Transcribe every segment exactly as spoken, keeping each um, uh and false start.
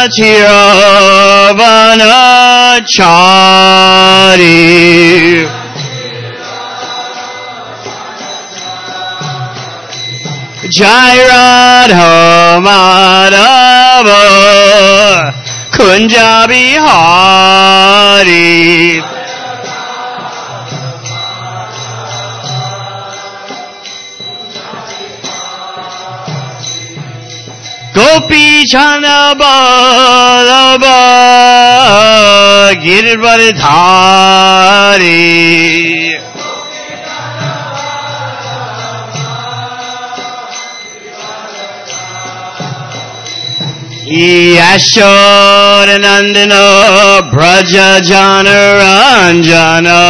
Chiravanachari Jai Radha Madhava Kunja Bihari Gopi Chanda Ballabha Giridharidhari Yashodanandana Braja Jana Ranjana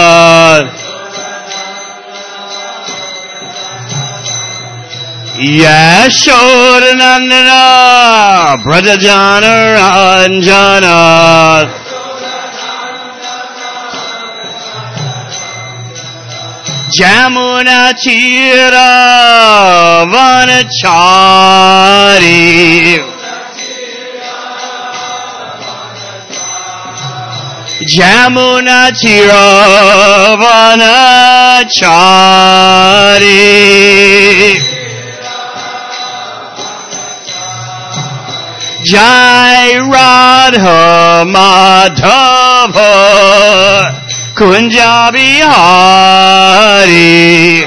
Yashodanandana Braja Jana Ranjana Jamuna Tira Vanachari Jamuna Chiravanachari Jai Radha Madhava Kunja Bihari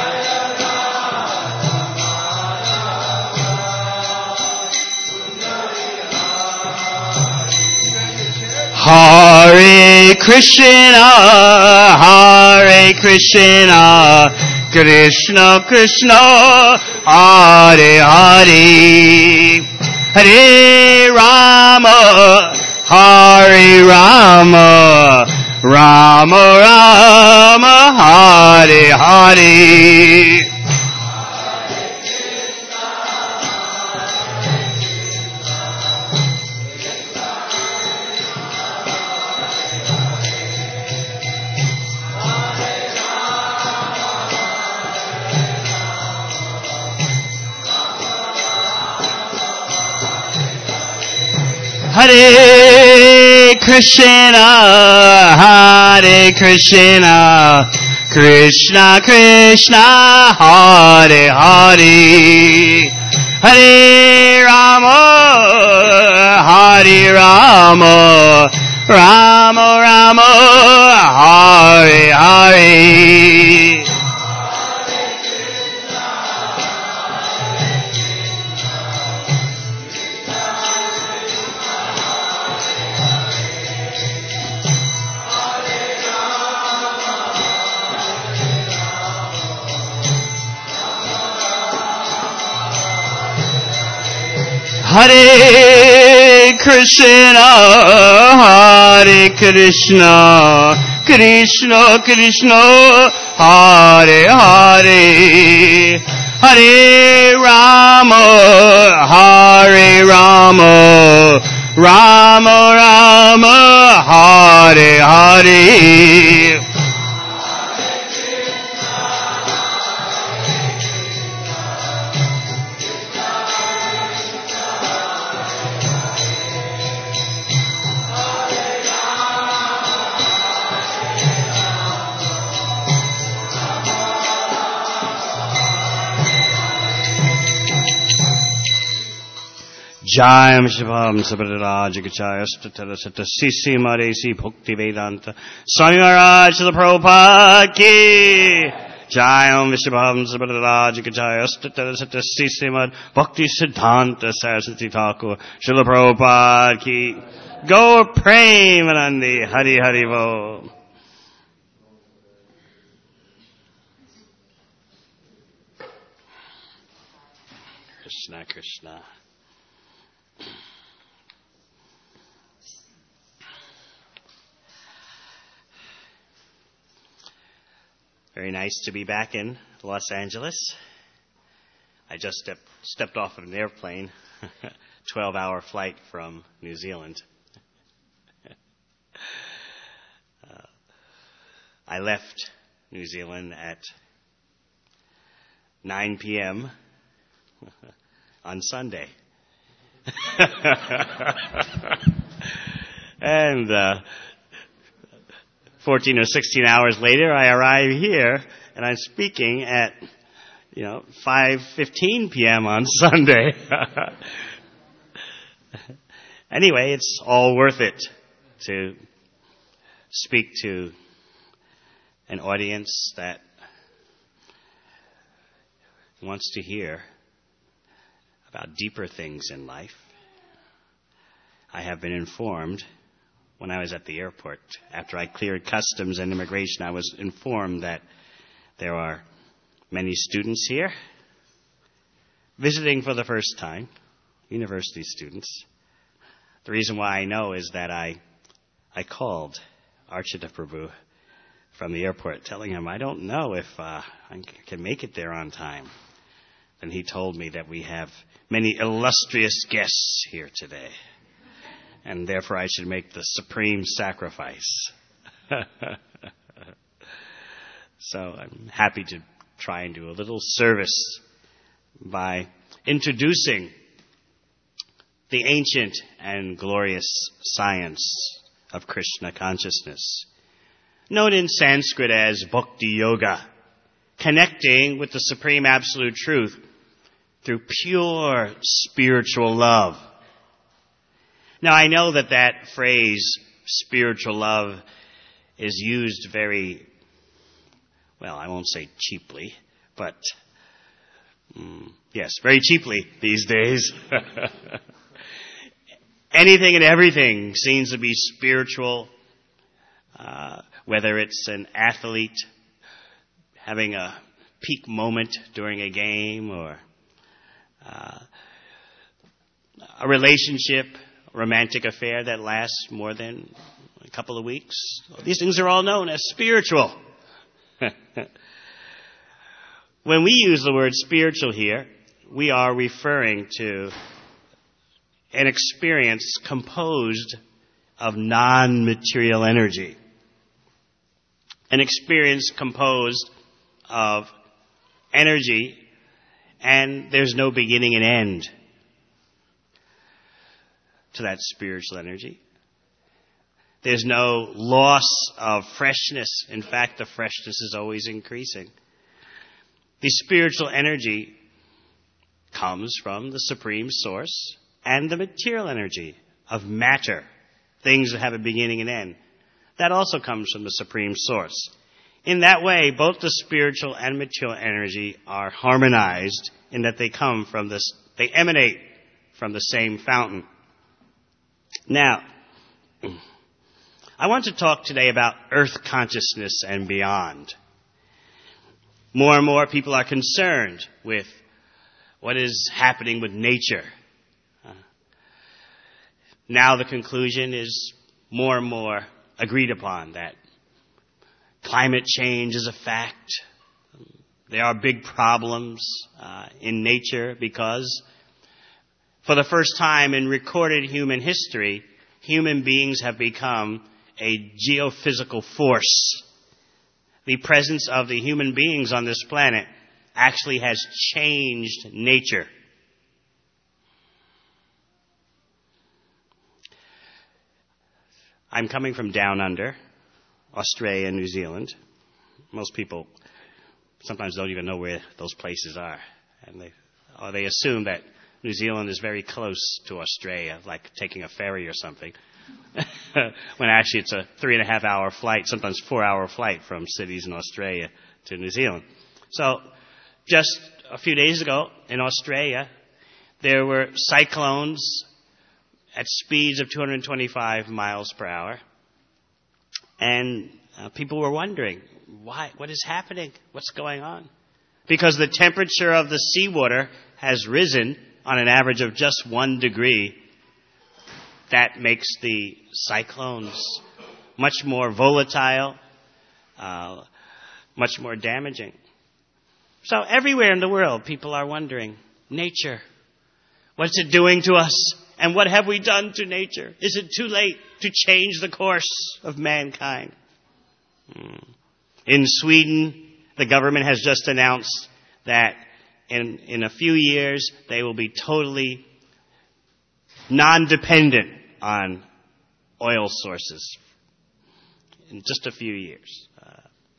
Hare Krishna, Hare Krishna, Krishna Krishna, Hare Hare, Hare Rama, Hare Rama, Rama Rama, Hare Hare. Hare Krishna, Hare Krishna, Krishna Krishna, Hare Hare, Hare Rama, Hare Rama, Rama Rama, Hare Hare. Hare Krishna, Hare Krishna, Krishna Krishna, Hare Hare, Hare Rama, Hare Rama, Rama Rama, Hare Hare. Jayam Shivam Sabharaj Gachaya Statara Sata Sisi Maresi Bhakti Vedanta Swami Maharaj Srila Prabhupada Ki Jayam Shivam Sabharaj Gachaya Statara Sata Sisi Mad Bhakti Siddhanta Saraswati Thakur Srila Prabhupada Ki Gaur Premanandi Hari Hari Vo. Krishna Krishna. Very nice to be back in Los Angeles. I just stepped, stepped off of an airplane, twelve-hour flight from New Zealand. uh, I left New Zealand at nine p.m. on Sunday. And uh, fourteen or sixteen hours later, I arrive here, and I'm speaking at, you know, five fifteen p.m. on Sunday. Anyway, it's all worth it to speak to an audience that wants to hear about deeper things in life. I have been informed when I was at the airport, after I cleared customs and immigration, I was informed that there are many students here visiting for the first time, university students. The reason why I know is that I I called Archita Prabhu from the airport telling him I don't know if uh, I can make it there on time. Then he told me that we have many illustrious guests here today, and therefore I should make the supreme sacrifice. So I'm happy to try and do a little service by introducing the ancient and glorious science of Krishna consciousness, known in Sanskrit as Bhakti Yoga, connecting with the Supreme Absolute Truth through pure spiritual love. Now, I know that that phrase, spiritual love, is used very, well, I won't say cheaply, but mm, yes, very cheaply these days. Anything and everything seems to be spiritual, uh, whether it's an athlete having a peak moment during a game, or uh, a relationship, a romantic affair that lasts more than a couple of weeks. These things are all known as spiritual. When we use the word spiritual here, we are referring to an experience composed of non-material energy. An experience composed of energy, and there's no beginning and end to that spiritual energy. There's no loss of freshness. In fact, the freshness is always increasing. The spiritual energy comes from the Supreme Source and the material energy of matter, things that have a beginning and end. That also comes from the Supreme Source. In that way, both the spiritual and material energy are harmonized in that they come from this, they emanate from the same fountain. Now, I want to talk today about earth consciousness and beyond. More and more people are concerned with what is happening with nature. Uh, now the conclusion is more and more agreed upon that climate change is a fact. There are big problems uh, in nature because for the first time in recorded human history, human beings have become a geophysical force. The presence of the human beings on this planet actually has changed nature. I'm coming from down under, Australia and New Zealand. Most people sometimes don't even know where those places are. And they, or they assume that New Zealand is very close to Australia, like taking a ferry or something. When actually it's a three and a half hour flight, sometimes four hour flight from cities in Australia to New Zealand. So just a few days ago in Australia, there were cyclones at speeds of two hundred twenty-five miles per hour. And uh, people were wondering, why? What is happening? What's going on? Because the temperature of the seawater has risen on an average of just one degree. That makes the cyclones much more volatile, uh, much more damaging. So everywhere in the world, people are wondering, nature, what's it doing to us? And what have we done to nature? Is it too late to change the course of mankind? Hmm. In Sweden, the government has just announced that in, in a few years, they will be totally non-dependent on oil sources in just a few years. Uh,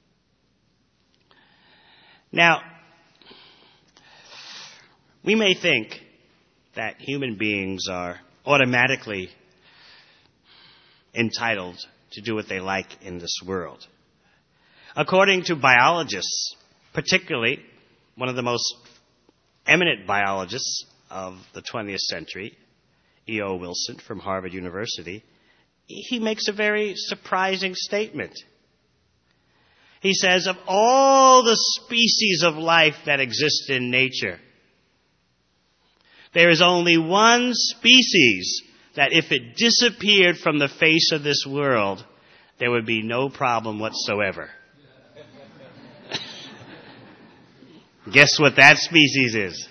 now, we may think that human beings are automatically entitled to do what they like in this world. According to biologists, particularly one of the most eminent biologists of the twentieth century, E O Wilson from Harvard University, he makes a very surprising statement. He says, of all the species of life that exist in nature, there is only one species that if it disappeared from the face of this world, there would be no problem whatsoever. Guess what that species is?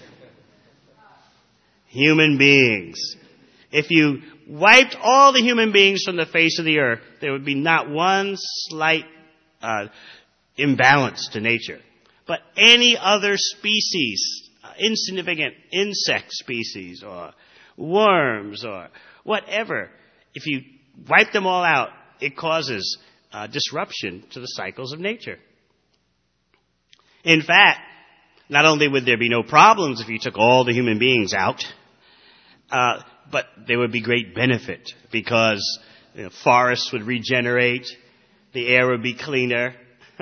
Human beings. If you wiped all the human beings from the face of the earth, there would be not one slight uh, imbalance to nature. But any other species, uh, insignificant insect species or worms or whatever, if you wipe them all out, it causes uh, disruption to the cycles of nature. In fact, not only would there be no problems if you took all the human beings out, uh, but there would be great benefit because you know, forests would regenerate, the air would be cleaner,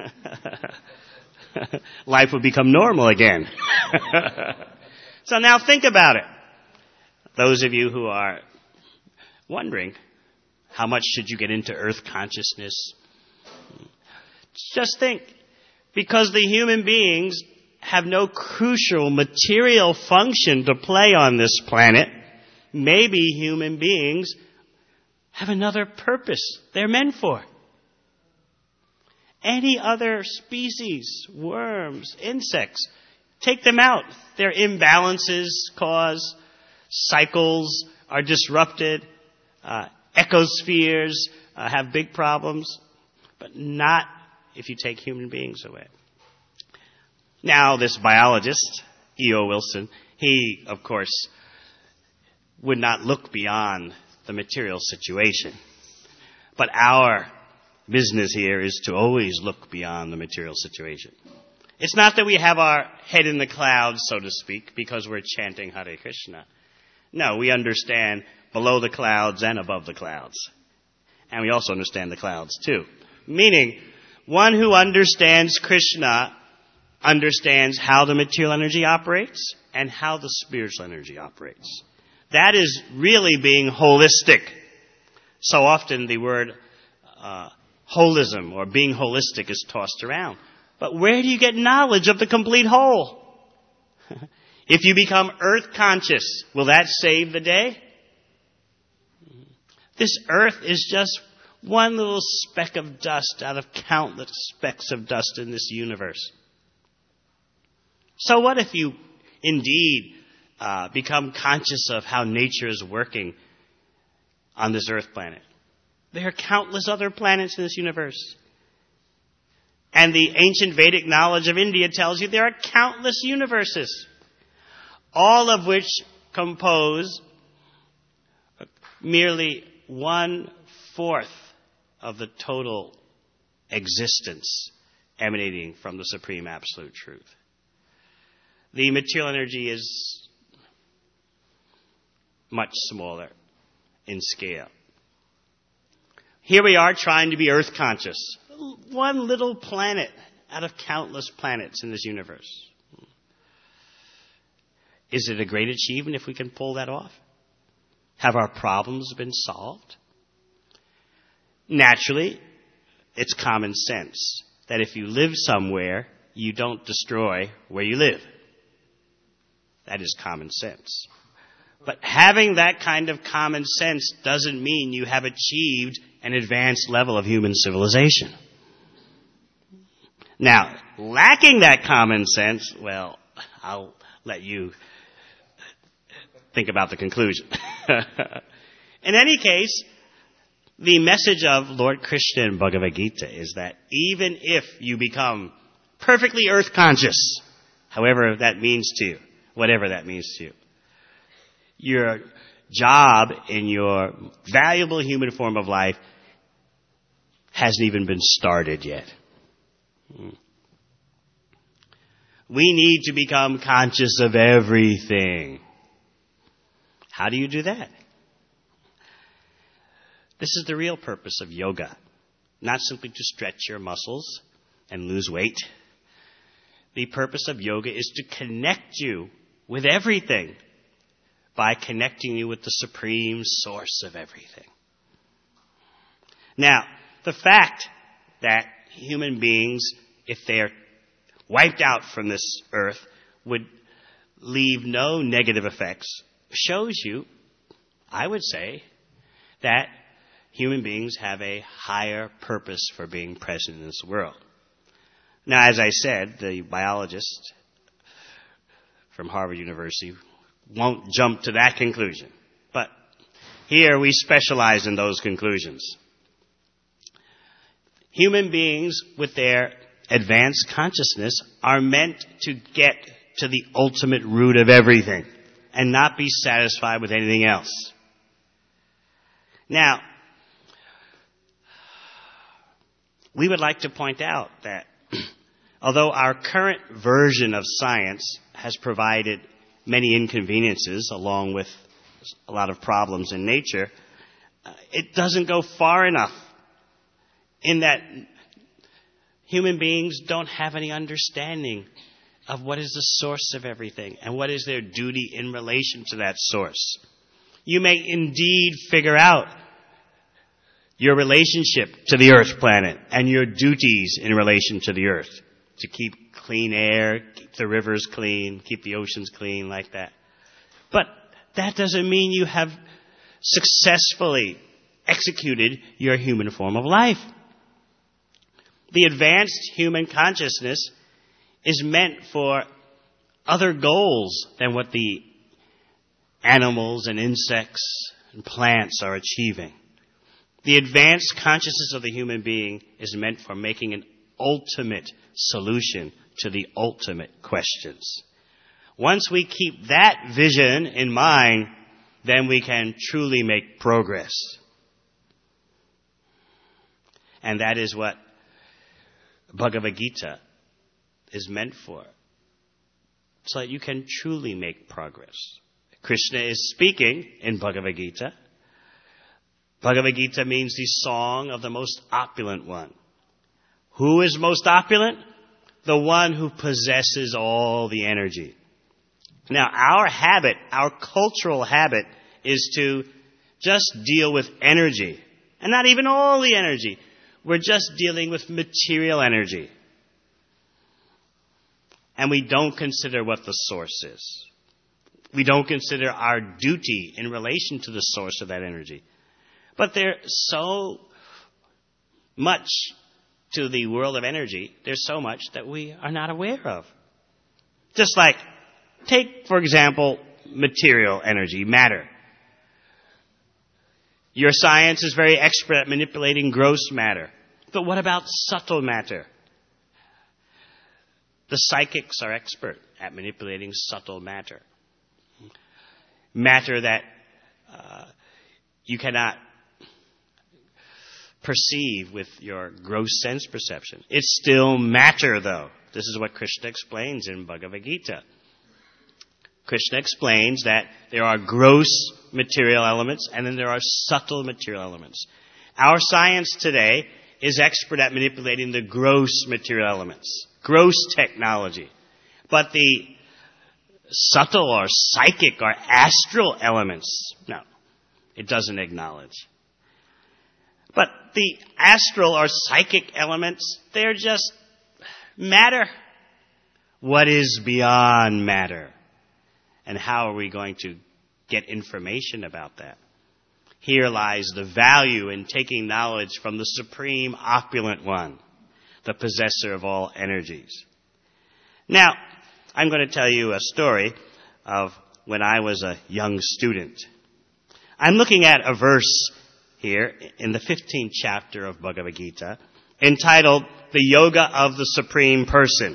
life would become normal again. So now think about it. Those of you who are wondering, how much should you get into earth consciousness? Just think, because the human beings have no crucial material function to play on this planet, maybe human beings have another purpose they're meant for. Any other species, worms, insects, take them out. Their imbalances cause cycles are disrupted, uh, ecospheres uh, have big problems, but not if you take human beings away. Now, this biologist, E O Wilson, he, of course, would not look beyond the material situation. But our business here is to always look beyond the material situation. It's not that we have our head in the clouds, so to speak, because we're chanting Hare Krishna. No, we understand below the clouds and above the clouds. And we also understand the clouds too. Meaning, one who understands Krishna understands how the material energy operates and how the spiritual energy operates. That is really being holistic. So often the word uh, holism or being holistic is tossed around. But where do you get knowledge of the complete whole? If you become earth conscious, will that save the day? This earth is just one little speck of dust out of countless specks of dust in this universe. So what if you indeed uh, become conscious of how nature is working on this earth planet? There are countless other planets in this universe. And the ancient Vedic knowledge of India tells you there are countless universes, all of which compose merely one-fourth of the total existence emanating from the Supreme Absolute Truth. The material energy is much smaller in scale. Here we are trying to be earth conscious. One little planet out of countless planets in this universe. Is it a great achievement if we can pull that off? Have our problems been solved? Naturally, it's common sense that if you live somewhere, you don't destroy where you live. That is common sense. But having that kind of common sense doesn't mean you have achieved an advanced level of human civilization. Now, lacking that common sense, well, I'll let you think about the conclusion. In any case, the message of Lord Krishna in Bhagavad Gita is that even if you become perfectly earth conscious, however that means to you, whatever that means to you, you're job in your valuable human form of life hasn't even been started yet. We need to become conscious of everything. How do you do that? This is the real purpose of yoga. Not simply to stretch your muscles and lose weight. The purpose of yoga is to connect you with everything by connecting you with the supreme source of everything. Now, the fact that human beings, if they're wiped out from this earth, would leave no negative effects, shows you, I would say, that human beings have a higher purpose for being present in this world. Now, as I said, the biologist from Harvard University won't jump to that conclusion. But here we specialize in those conclusions. Human beings with their advanced consciousness are meant to get to the ultimate root of everything and not be satisfied with anything else. Now, we would like to point out that although our current version of science has provided many inconveniences along with a lot of problems in nature, it doesn't go far enough in that human beings don't have any understanding of what is the source of everything and what is their duty in relation to that source. You may indeed figure out your relationship to the earth planet and your duties in relation to the earth, to keep clean air, keep the rivers clean, keep the oceans clean, like that. But that doesn't mean you have successfully executed your human form of life. The advanced human consciousness is meant for other goals than what the animals and insects and plants are achieving. The advanced consciousness of the human being is meant for making an ultimate solution to the ultimate questions. Once we keep that vision in mind, then we can truly make progress. And that is what Bhagavad Gita is meant for, so that you can truly make progress. Krishna is speaking in Bhagavad Gita. Bhagavad Gita means the song of the most opulent one. Who is most opulent? The one who possesses all the energy. Now, our habit, our cultural habit, is to just deal with energy. And not even all the energy. We're just dealing with material energy. And we don't consider what the source is. We don't consider our duty in relation to the source of that energy. But there's so much to the world of energy, there's so much that we are not aware of. Just like, take, for example, material energy, matter. Your science is very expert at manipulating gross matter. But what about subtle matter? The psychics are expert at manipulating subtle matter. Matter that uh, you cannot perceive with your gross sense perception. It's still matter, though. This is what Krishna explains in Bhagavad Gita. Krishna explains that there are gross material elements and then there are subtle material elements. Our science today is expert at manipulating the gross material elements, gross technology. But the subtle or psychic or astral elements, no, it doesn't acknowledge. But the astral or psychic elements, they're just matter. What is beyond matter? And how are we going to get information about that? Here lies the value in taking knowledge from the supreme opulent one, the possessor of all energies. Now, I'm going to tell you a story of when I was a young student. I'm looking at a verse here in the fifteenth chapter of Bhagavad Gita entitled The Yoga of the Supreme Person.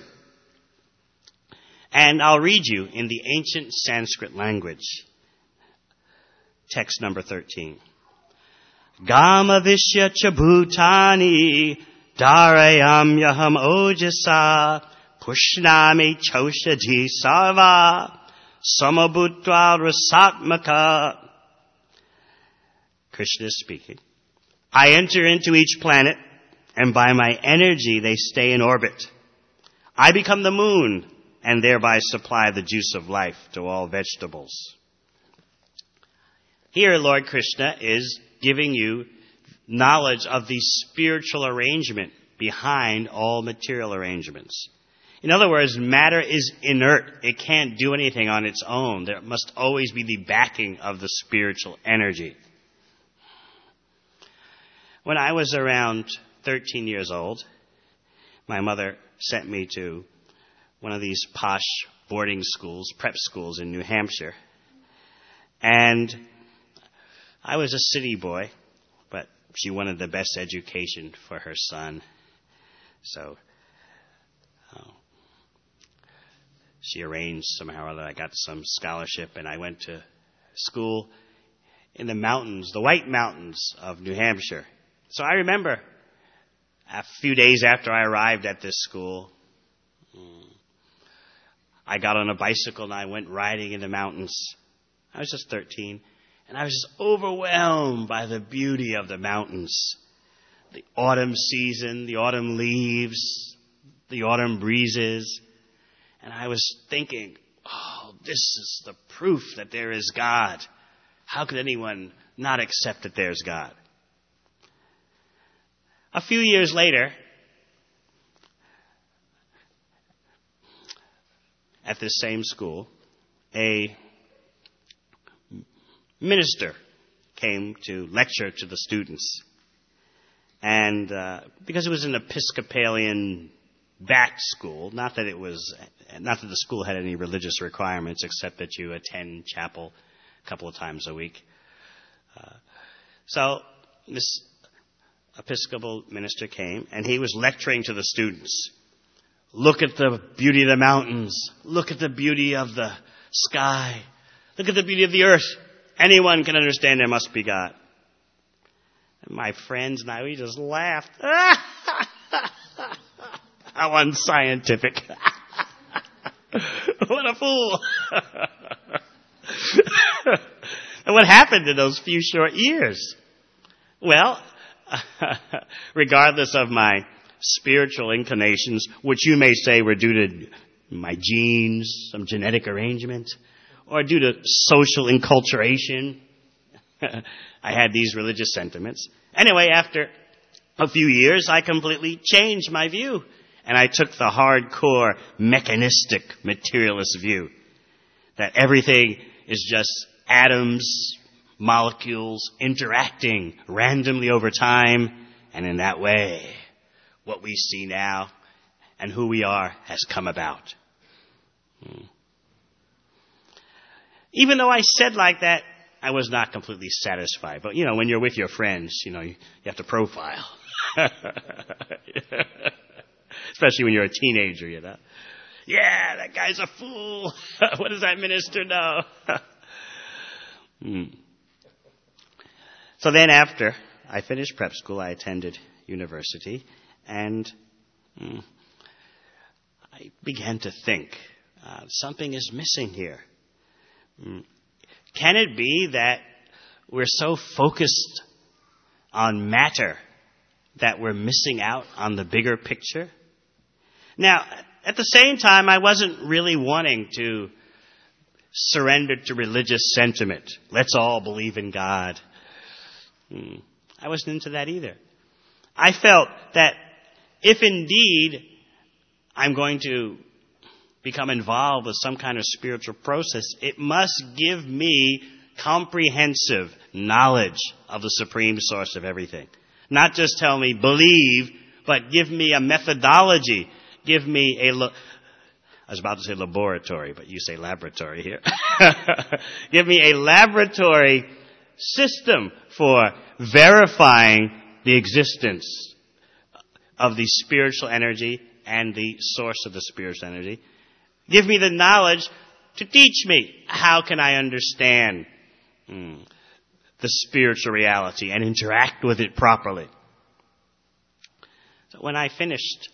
And I'll read you in the ancient Sanskrit language. text number thirteen. Gama Vishya Chabhutani Darayam Yaham Ojasa Pushnami Choshaji Sarva Samabhutva Rasatmaka. Krishna is speaking. I enter into each planet, and by my energy they stay in orbit. I become the moon, and thereby supply the juice of life to all vegetables. Here, Lord Krishna is giving you knowledge of the spiritual arrangement behind all material arrangements. In other words, matter is inert. It can't do anything on its own. There must always be the backing of the spiritual energy. When I was around thirteen years old, my mother sent me to one of these posh boarding schools, prep schools in New Hampshire. And I was a city boy, but she wanted the best education for her son. So oh, she arranged somehow that I got some scholarship, and I went to school in the mountains, the White Mountains of New Hampshire. So I remember a few days after I arrived at this school, I got on a bicycle and I went riding in the mountains. I was just thirteen, and I was just overwhelmed by the beauty of the mountains. The autumn season, the autumn leaves, the autumn breezes. And I was thinking, oh, this is the proof that there is God. How could anyone not accept that there's God? A few years later, at this same school, a minister came to lecture to the students. And uh, because it was an Episcopalian-backed school, not that it was, not that the school had any religious requirements except that you attend chapel a couple of times a week. Uh, so this Episcopal minister came, and he was lecturing to the students. Look at the beauty of the mountains. Look at the beauty of the sky. Look at the beauty of the earth. Anyone can understand there must be God. And my friends and I, we just laughed. How unscientific. What a fool. And what happened in those few short years? Well, regardless of my spiritual inclinations, which you may say were due to my genes, some genetic arrangement, or due to social enculturation, I had these religious sentiments. Anyway, after a few years, I completely changed my view, and I took the hardcore, mechanistic, materialist view that everything is just atoms, molecules interacting randomly over time, and in that way, what we see now and who we are has come about. Hmm. Even though I said like that, I was not completely satisfied. But, you know, when you're with your friends, you know, you, you have to profile. Especially when you're a teenager, you know. Yeah, that guy's a fool. What does that minister know? hmm. So then after I finished prep school, I attended university, and mm, I began to think, uh, something is missing here. Mm. Can it be that we're so focused on matter that we're missing out on the bigger picture? Now, at the same time, I wasn't really wanting to surrender to religious sentiment. Let's all believe in God. Mm. I wasn't into that either. I felt that if indeed I'm going to become involved with some kind of spiritual process, it must give me comprehensive knowledge of the supreme source of everything. Not just tell me believe, but give me a methodology. Give me a, lo- I was about to say laboratory, but you say laboratory here. Give me a laboratory system for verifying the existence of the spiritual energy and the source of the spiritual energy. Give me the knowledge to teach me. How can I understand mm, the spiritual reality and interact with it properly. So when I finished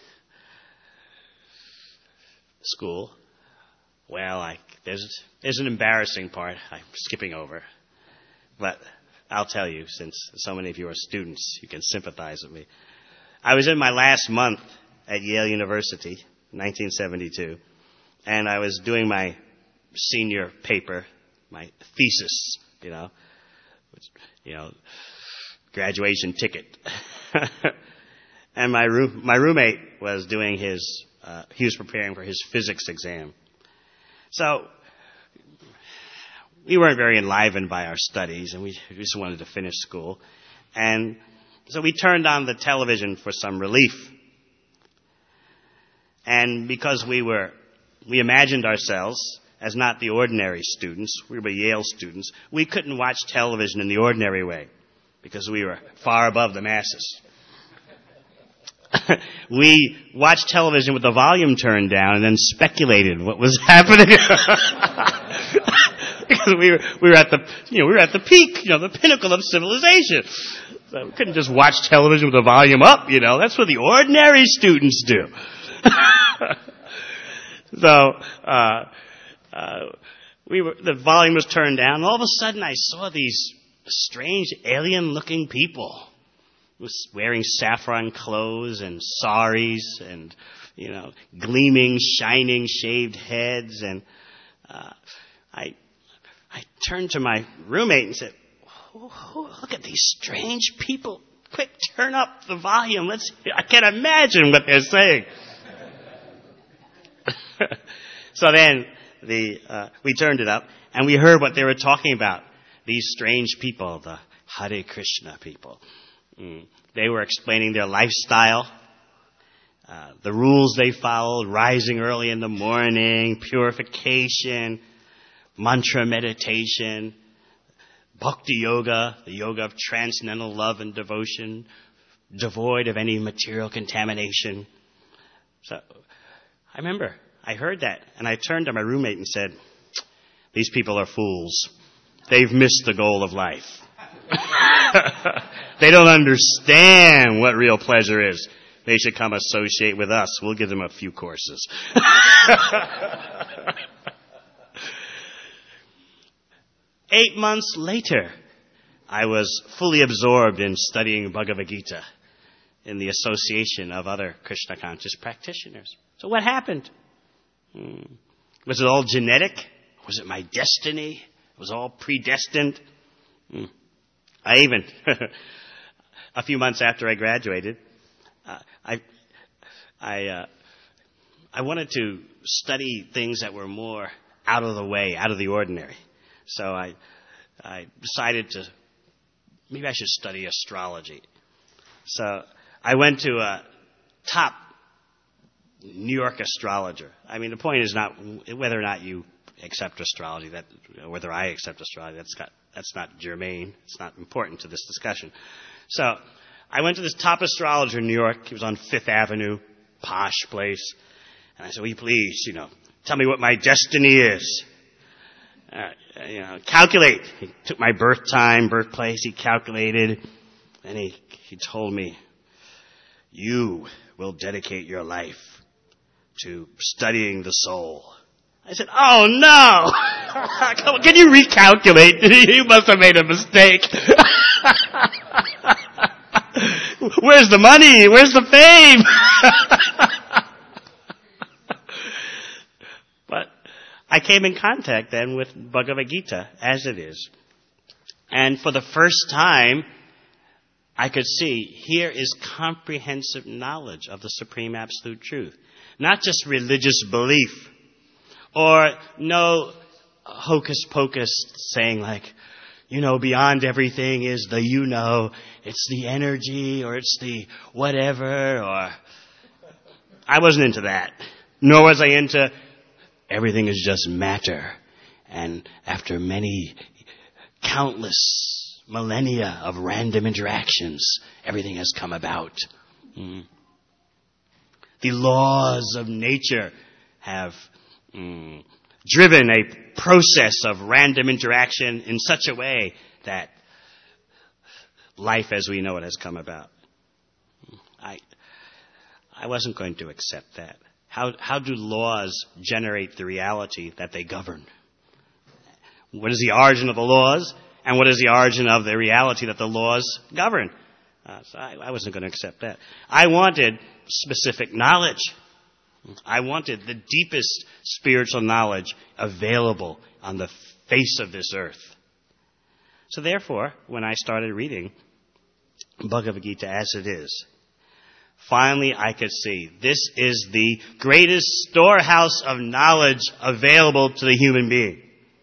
school, well, I, there's, there's an embarrassing part I'm skipping over. But I'll tell you, since so many of you are students, you can sympathize with me. I was in my last month at Yale University, nineteen seventy-two, and I was doing my senior paper, my thesis, you know, which, you know, graduation ticket. And my room, my roommate was doing his, uh, he was preparing for his physics exam. So we weren't very enlivened by our studies, and we just wanted to finish school. And so we turned on the television for some relief. And because we were, we imagined ourselves as not the ordinary students, we were Yale students, we couldn't watch television in the ordinary way because we were far above the masses. We watched television with the volume turned down and then speculated what was happening. Because we were, we were at the, you know, we were at the peak, you know, the pinnacle of civilization. So we couldn't just watch television with the volume up, you know. That's what the ordinary students do. So, uh, uh, we were, the volume was turned down, and all of a sudden I saw these strange alien-looking people was wearing saffron clothes and saris and, you know, gleaming, shining, shaved heads. And uh, I I turned to my roommate and said, oh, oh, look at these strange people. Quick, turn up the volume. Let's. I can't imagine what they're saying. So then the uh, we turned it up, and we heard what they were talking about. These strange people, the Hare Krishna people. Mm. They were explaining their lifestyle, uh, the rules they followed, rising early in the morning, purification, mantra meditation, bhakti yoga, the yoga of transcendental love and devotion, devoid of any material contamination. So I remember I heard that, and I turned to my roommate and said, these people are fools. They've missed the goal of life. They don't understand what real pleasure is. They should come associate with us. We'll give them a few courses. Eight months later, I was fully absorbed in studying Bhagavad Gita in the association of other Krishna conscious practitioners. So what happened? Hmm. Was it all genetic? Was it my destiny? It was all predestined? Hmm. I even, a few months after I graduated, uh, I, I, uh, I wanted to study things that were more out of the way, out of the ordinary. So I, I decided to, maybe I should study astrology. So I went to a top New York astrologer. I mean, the point is not whether or not you accept astrology, that whether I accept astrology, that's got, that's not germane. It's not important to this discussion. So I went to this top astrologer in New York. He was on Fifth Avenue, posh place. And I said, will you please, you know, tell me what my destiny is? Uh, you know, calculate. He took my birth time, birthplace. He calculated. And he, he told me, you will dedicate your life to studying the soul. I said, oh no! Come on, can you recalculate? You must have made a mistake. Where's the money? Where's the fame? But I came in contact then with Bhagavad Gita as it is. And for the first time, I could see here is comprehensive knowledge of the Supreme Absolute Truth. Not just religious belief. Or no hocus pocus saying like, you know, beyond everything is the you know, it's the energy or it's the whatever or... I wasn't into that. Nor was I into everything is just matter. And after many, countless millennia of random interactions, everything has come about. Mm. The laws of nature have Mm, driven a process of random interaction in such a way that life as we know it has come about. I I wasn't going to accept that. How how do laws generate the reality that they govern? What is the origin of the laws, and what is the origin of the reality that the laws govern? Uh, so I, I wasn't going to accept that. I wanted specific knowledge. I wanted the deepest spiritual knowledge available on the face of this earth. So therefore, when I started reading Bhagavad Gita as it is, finally I could see this is the greatest storehouse of knowledge available to the human being.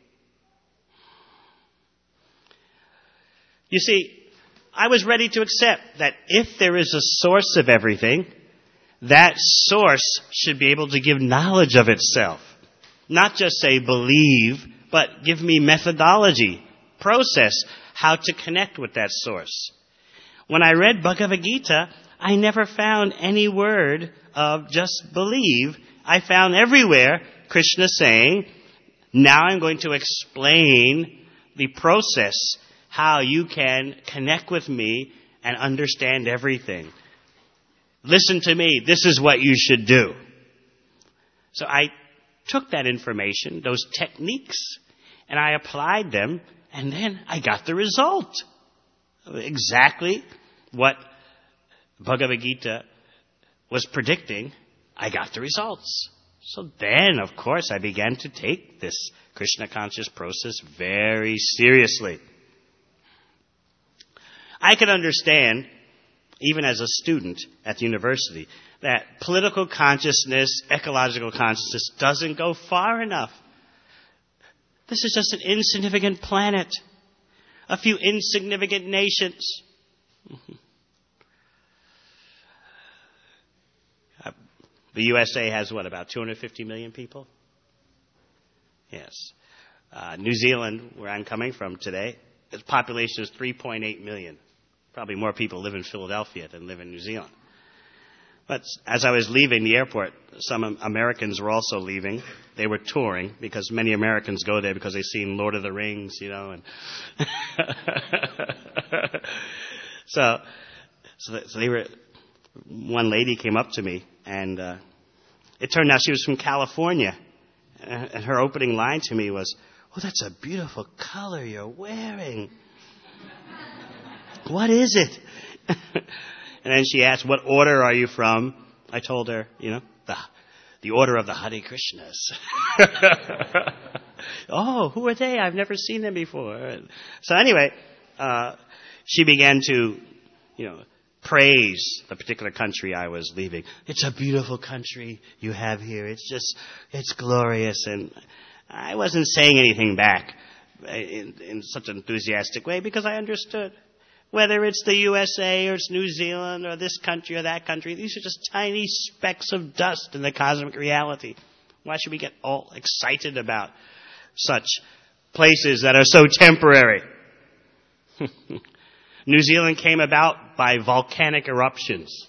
You see, I was ready to accept that if there is a source of everything, that source should be able to give knowledge of itself. Not just say believe, but give me methodology, process, how to connect with that source. When I read Bhagavad Gita, I never found any word of just believe. I found everywhere Krishna saying, now I'm going to explain the process, how you can connect with me and understand everything. Listen to me. This is what you should do. So I took that information, those techniques, and I applied them, and then I got the result. Exactly what Bhagavad Gita was predicting, I got the results. So then, of course, I began to take this Krishna conscious process very seriously. I could understand, even as a student at the university, that political consciousness, ecological consciousness doesn't go far enough. This is just an insignificant planet. A few insignificant nations. The U S A has, what, about two hundred fifty million people? Yes. Uh, New Zealand, where I'm coming from today, its population is three point eight million. Probably more people live in Philadelphia than live in New Zealand. But as I was leaving the airport, some Americans were also leaving. They were touring because many Americans go there because they've seen Lord of the Rings, you know. And so, so, so they were. One lady came up to me, and uh, it turned out she was from California. And her opening line to me was, "Oh, that's a beautiful color you're wearing. What is it?" And then she asked, "What order are you from?" I told her, you know, the the order of the Hare Krishnas. "Oh, who are they? I've never seen them before." So anyway, uh, she began to, you know, praise the particular country I was leaving. "It's a beautiful country you have here. It's just, it's glorious." And I wasn't saying anything back in, in such an enthusiastic way because I understood. Whether it's the U S A or it's New Zealand or this country or that country, these are just tiny specks of dust in the cosmic reality. Why should we get all excited about such places that are so temporary? New Zealand came about by volcanic eruptions.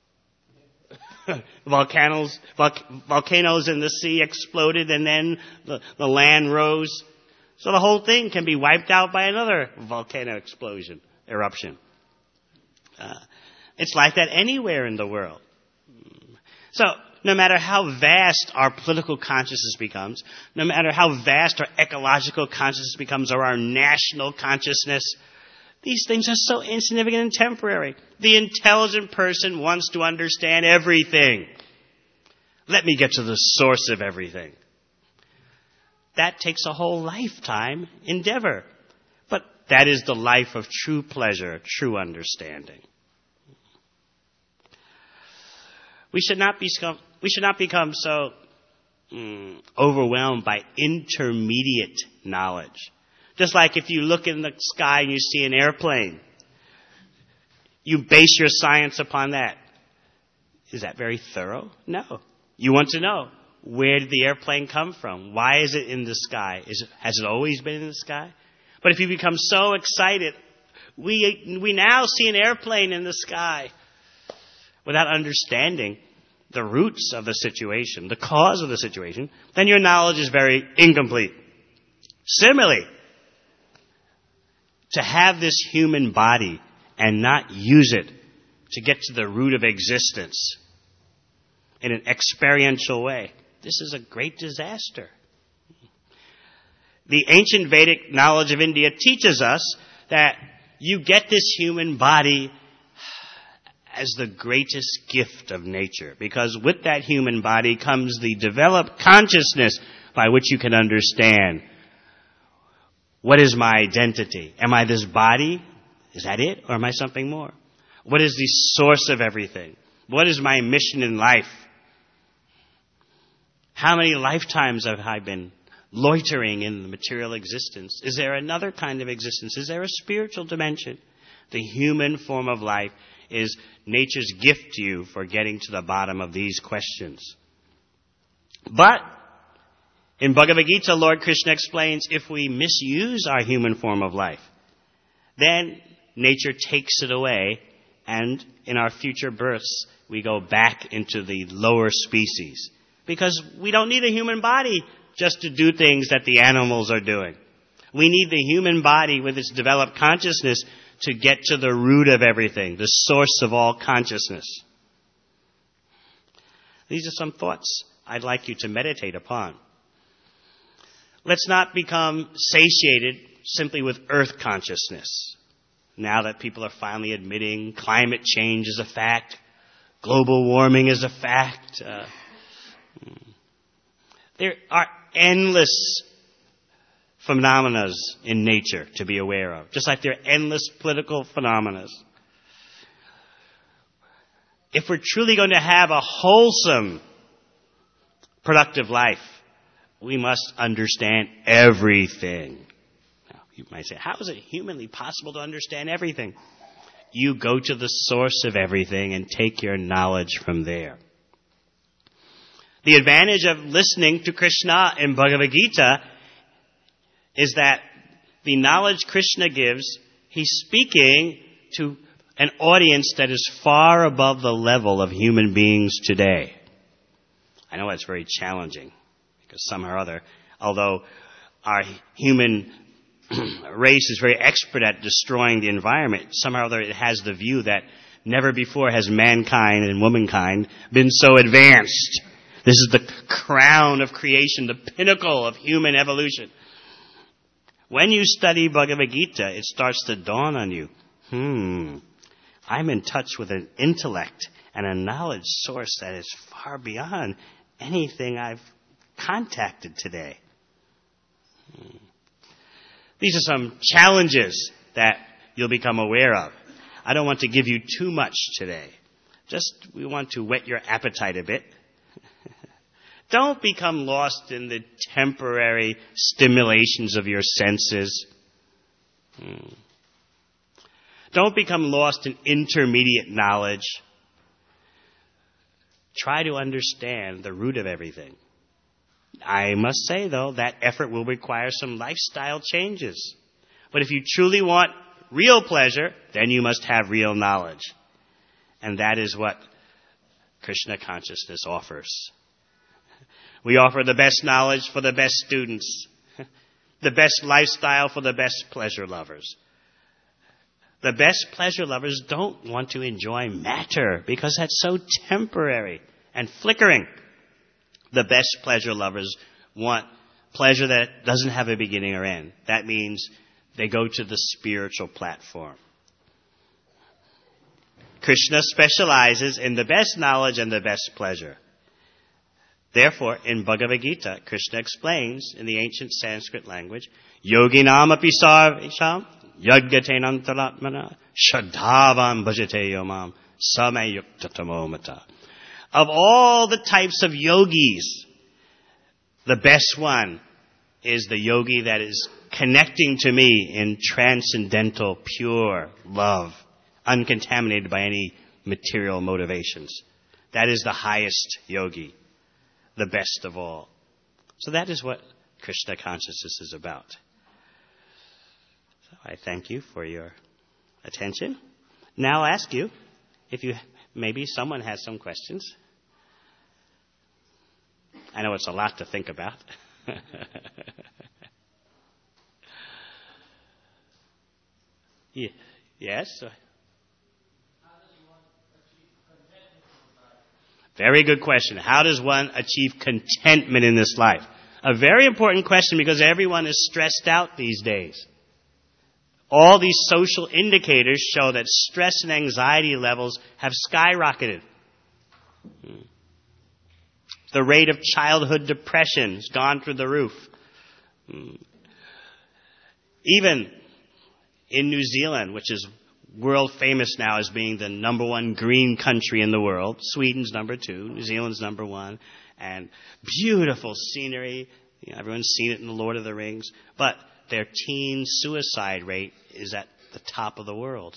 Volcanoes, vol- volcanoes in the sea exploded and then the, the land rose. So the whole thing can be wiped out by another volcano explosion. Eruption. Uh, it's like that anywhere in the world. So, no matter how vast our political consciousness becomes, no matter how vast our ecological consciousness becomes or our national consciousness, these things are so insignificant and temporary. The intelligent person wants to understand everything. Let me get to the source of everything. That takes a whole lifetime endeavor. But that is the life of true pleasure, true understanding. We should not be we should not become so mm, overwhelmed by intermediate knowledge. Just like if you look in the sky and you see an airplane, you base your science upon that. Is that very thorough? No. You want to know, where did the airplane come from? Why is it in the sky? Is it, has it always been in the sky? But if you become so excited, we we now see an airplane in the sky without understanding the roots of the situation, the cause of the situation, then your knowledge is very incomplete. Similarly, to have this human body and not use it to get to the root of existence in an experiential way, this is a great disaster. The ancient Vedic knowledge of India teaches us that you get this human body as the greatest gift of nature, because with that human body comes the developed consciousness by which you can understand, what is my identity? Am I this body? Is that it? Or am I something more? What is the source of everything? What is my mission in life? How many lifetimes have I been loitering in the material existence? Is there another kind of existence? Is there a spiritual dimension? The human form of life is nature's gift to you for getting to the bottom of these questions. But in Bhagavad Gita, Lord Krishna explains, if we misuse our human form of life, then nature takes it away, and in our future births, we go back into the lower species. Because we don't need a human body just to do things that the animals are doing. We need the human body with its developed consciousness to get to the root of everything, the source of all consciousness. These are some thoughts I'd like you to meditate upon. Let's not become satiated simply with earth consciousness. Now that people are finally admitting climate change is a fact, global warming is a fact, uh, there are endless phenomena in nature to be aware of, just like there are endless political phenomena. If we're truly going to have a wholesome, productive life, we must understand everything. Now, you might say, how is it humanly possible to understand everything? You go to the source of everything and take your knowledge from there. The advantage of listening to Krishna in Bhagavad Gita is that the knowledge Krishna gives, he's speaking to an audience that is far above the level of human beings today. I know that's very challenging, because somehow or other, although our human race is very expert at destroying the environment, somehow or other it has the view that never before has mankind and womankind been so advanced. This is the crown of creation, the pinnacle of human evolution. When you study Bhagavad Gita, it starts to dawn on you, hmm, I'm in touch with an intellect and a knowledge source that is far beyond anything I've contacted today. Hmm. These are some challenges that you'll become aware of. I don't want to give you too much today. Just, we want to whet your appetite a bit. Don't become lost in the temporary stimulations of your senses. Hmm. Don't become lost in intermediate knowledge. Try to understand the root of everything. I must say, though, that effort will require some lifestyle changes. But if you truly want real pleasure, then you must have real knowledge. And that is what Krishna consciousness offers. We offer the best knowledge for the best students, the best lifestyle for the best pleasure lovers. The best pleasure lovers don't want to enjoy matter because that's so temporary and flickering. The best pleasure lovers want pleasure that doesn't have a beginning or end. That means they go to the spiritual platform. Krishna specializes in the best knowledge and the best pleasure. Therefore, in Bhagavad Gita, Krishna explains in the ancient Sanskrit language, Yoginam api sarvesham yadgaten antaratmana shraddhavam bhajate yomam samayuktatamo mata. Of all the types of yogis, the best one is the yogi that is connecting to me in transcendental, pure love, uncontaminated by any material motivations. That is the highest yogi, the best of all. So that is what Krishna consciousness is about. So I thank you for your attention. Now I'll ask you if you, maybe someone has some questions. I know it's a lot to think about. Yeah. Yes? Very good question. How does one achieve contentment in this life? A very important question because everyone is stressed out these days. All these social indicators show that stress and anxiety levels have skyrocketed. The rate of childhood depression has gone through the roof. Even in New Zealand, which is world famous now as being the number one green country in the world. Sweden's number two, New Zealand's number one, and beautiful scenery. You know, everyone's seen it in The Lord of the Rings. But their teen suicide rate is at the top of the world.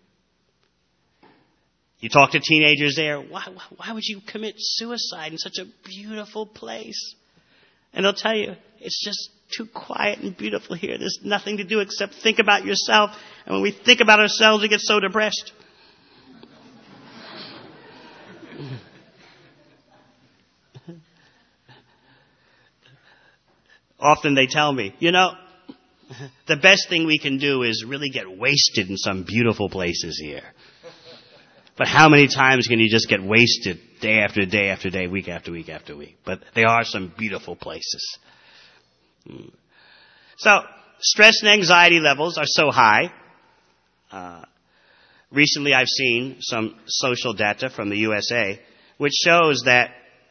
You talk to teenagers there, why, why would you commit suicide in such a beautiful place? And they'll tell you, it's just too quiet and beautiful here. There's nothing to do except think about yourself. And when we think about ourselves, we get so depressed. Often they tell me, you know, the best thing we can do is really get wasted in some beautiful places here. But how many times can you just get wasted day after day after day, week after week after week? But there are some beautiful places. So, stress and anxiety levels are so high. Uh, recently I've seen some social data from the U S A, which shows that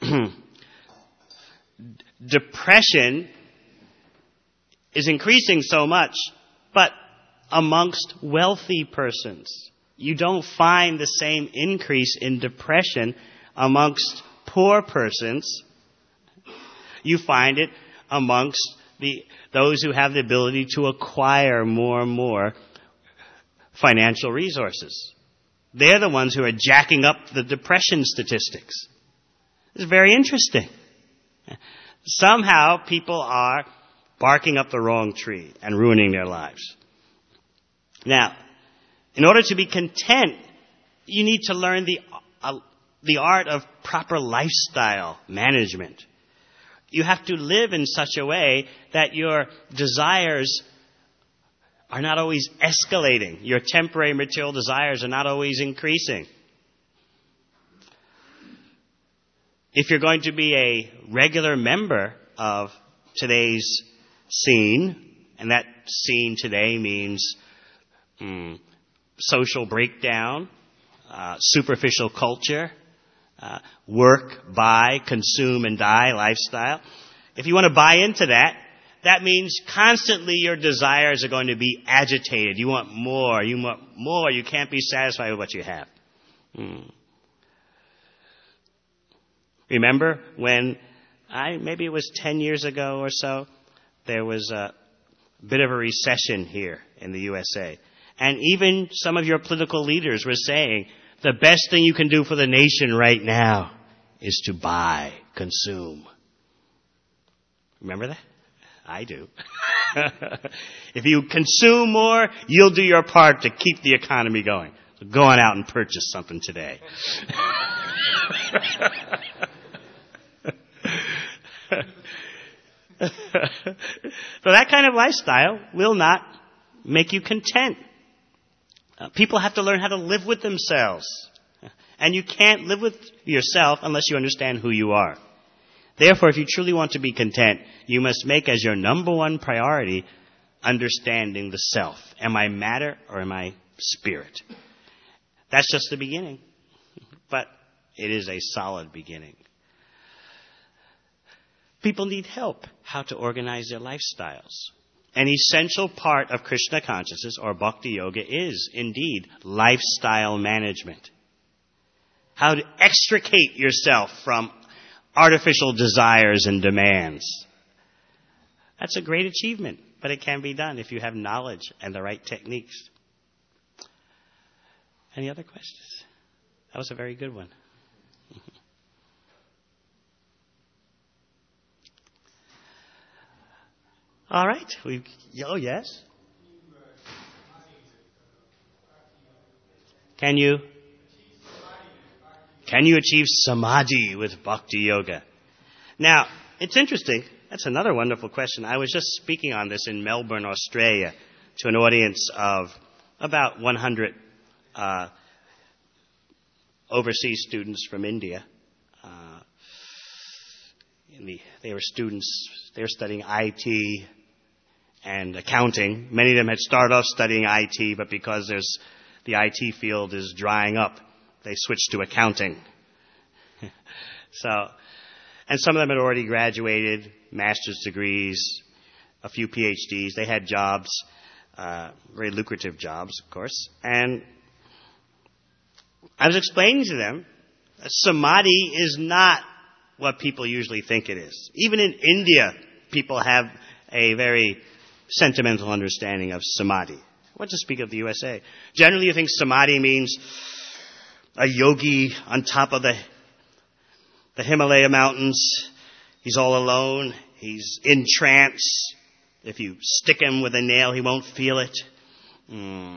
depression is increasing so much, but amongst wealthy persons. You don't find the same increase in depression amongst poor persons. You find it amongst the those who have the ability to acquire more and more financial resources. They're the ones who are jacking up the depression statistics. It's very interesting. Somehow people are barking up the wrong tree and ruining their lives. Now, in order to be content, you need to learn the uh, the art of proper lifestyle management. You have to live in such a way that your desires are not always escalating. Your temporary material desires are not always increasing. If you're going to be a regular member of today's scene, and that scene today means mm, social breakdown, uh, superficial culture, uh, work, buy, consume, and die lifestyle. If you want to buy into that, that means constantly your desires are going to be agitated. You want more. You want more. You can't be satisfied with what you have. Hmm. Remember when, I maybe it was ten years ago or so, there was a bit of a recession here in the U S A. And even some of your political leaders were saying, the best thing you can do for the nation right now is to buy, consume. Remember that? I do. If you consume more, you'll do your part to keep the economy going. So go on out and purchase something today. So that kind of lifestyle will not make you content. Uh, people have to learn how to live with themselves. And you can't live with yourself unless you understand who you are. Therefore, if you truly want to be content, you must make as your number one priority understanding the self. Am I matter or am I spirit? That's just the beginning. But it is a solid beginning. People need help how to organize their lifestyles. An essential part of Krishna consciousness or Bhakti Yoga is, indeed, lifestyle management. How to extricate yourself from artificial desires and demands. That's a great achievement, but it can be done if you have knowledge and the right techniques. Any other questions? That was a very good one. All right. We, oh, yes. Can you? Can you achieve samadhi with Bhakti Yoga? Now, it's interesting. That's another wonderful question. I was just speaking on this in Melbourne, Australia, to an audience of about one hundred uh, overseas students from India. Uh, in the, they were students, they were studying I T and accounting. Many of them had started off studying I T, but because there's the I T field is drying up, they switched to accounting. So, and some of them had already graduated, master's degrees, a few P H Ds. They had jobs, uh, very lucrative jobs, of course. And I was explaining to them that samadhi is not what people usually think it is. Even in India, people have a very sentimental understanding of samadhi. What to speak of the U S A? Generally, you think samadhi means a yogi on top of the, the Himalaya mountains. He's all alone. He's in trance. If you stick him with a nail, he won't feel it. Mm.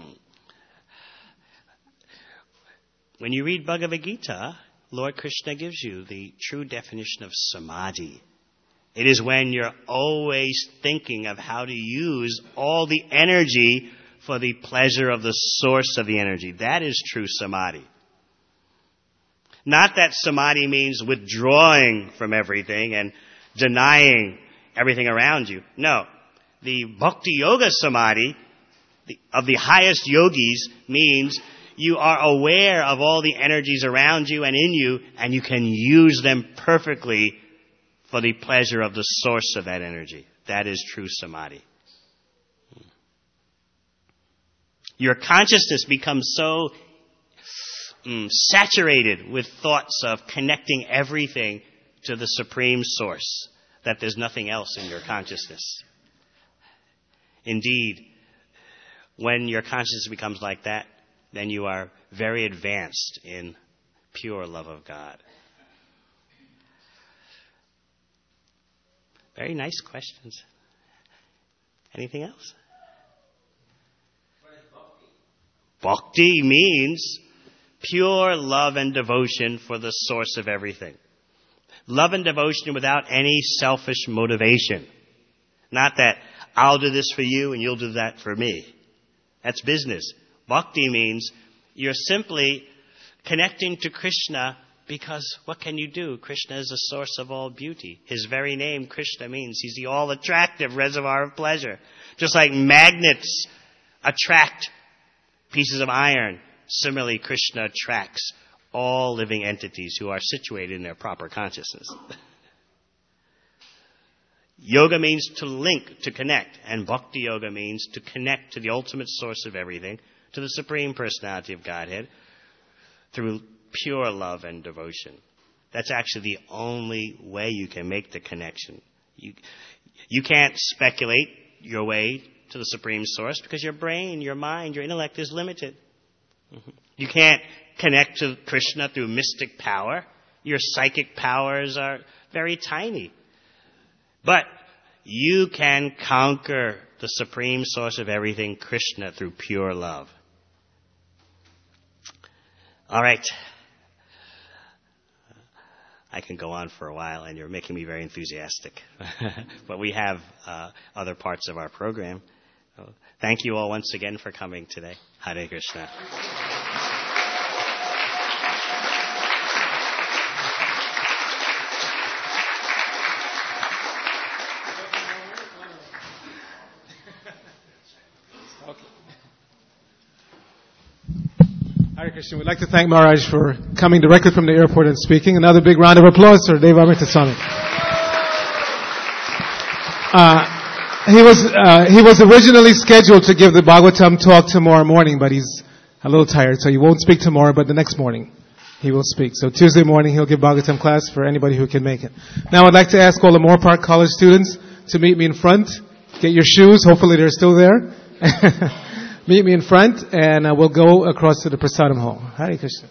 When you read Bhagavad Gita, Lord Krishna gives you the true definition of samadhi. It is when you're always thinking of how to use all the energy for the pleasure of the source of the energy. That is true samadhi. Not that samadhi means withdrawing from everything and denying everything around you. No. The Bhakti Yoga Samadhi the, of the highest yogis means you are aware of all the energies around you and in you, and you can use them perfectly for the pleasure of the source of that energy. That is true samadhi. Your consciousness becomes so mm, saturated with thoughts of connecting everything to the supreme source that there's nothing else in your consciousness. Indeed, when your consciousness becomes like that, then you are very advanced in pure love of God. Very nice questions. Anything else? Bhakti means pure love and devotion for the source of everything. Love and devotion without any selfish motivation. Not that I'll do this for you and you'll do that for me. That's business. Bhakti means you're simply connecting to Krishna because what can you do? Krishna is the source of all beauty. His very name, Krishna, means he's the all-attractive reservoir of pleasure. Just like magnets attract pieces of iron, similarly Krishna attracts all living entities who are situated in their proper consciousness. Yoga means to link, to connect, and Bhakti Yoga means to connect to the ultimate source of everything, to the Supreme Personality of Godhead, through pure love and devotion. That's actually the only way you can make the connection. You, you can't speculate your way to the Supreme Source because your brain, your mind, your intellect is limited. Mm-hmm. You can't connect to Krishna through mystic power. Your psychic powers are very tiny. But you can conquer the supreme source of everything, Krishna, through pure love. All right. I can go on for a while, and you're making me very enthusiastic. But we have uh, other parts of our program. So thank you all once again for coming today. Hare Krishna. Hare Krishna. We'd like to thank Maharaj for coming directly from the airport and speaking. Another big round of applause for Deva Amrita Swami. Uh, he was uh, he was originally scheduled to give the Bhagavatam talk tomorrow morning, but he's a little tired, so he won't speak tomorrow, but the next morning he will speak. So Tuesday morning he'll give Bhagavatam class for anybody who can make it. Now I'd like to ask all the Moore Park College students to meet me in front. Get your shoes. Hopefully they're still there. Meet me in front, and uh, we'll go across to the Prasadam Hall. Hare Krishna.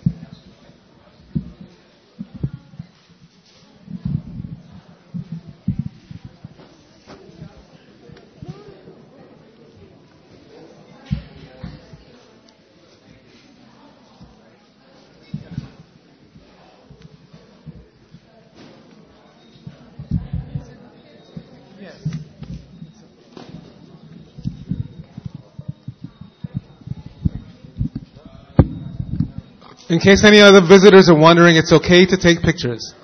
Yes. In case any other visitors are wondering, it's okay to take pictures.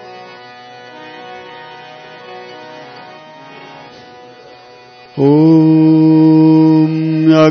Oh.